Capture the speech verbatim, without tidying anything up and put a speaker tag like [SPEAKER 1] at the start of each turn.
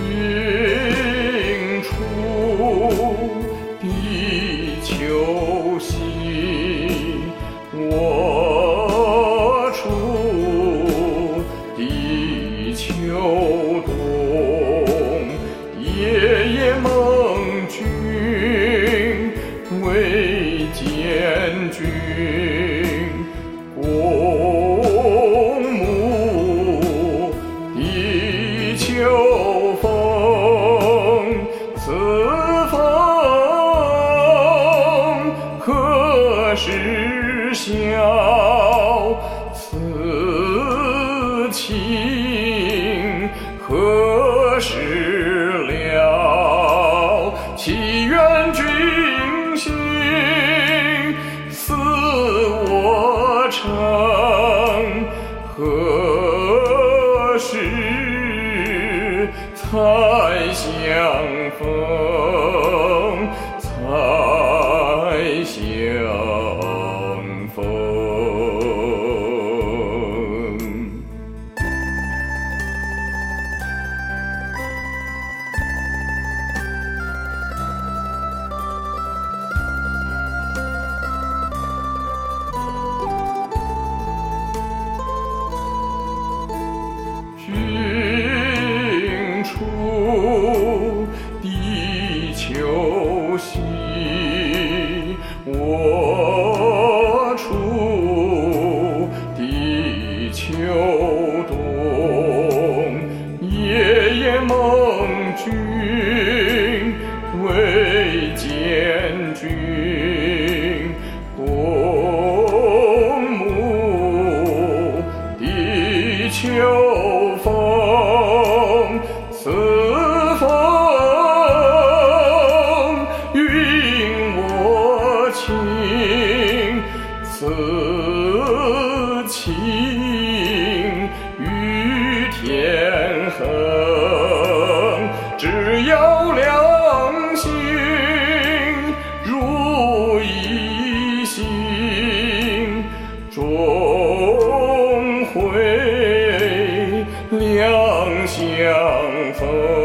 [SPEAKER 1] 寻处地球西，我处地球东。夜夜梦君，未见君。公母地球风，此风何时消？此情何时了？祈愿君心似我诚，何时才相逢？才相逢。寻处地球西，我处地球东。夜夜梦君，未见君。公母地球风，此风允我情，此情与天恒。只要两心如一心，终会两相逢。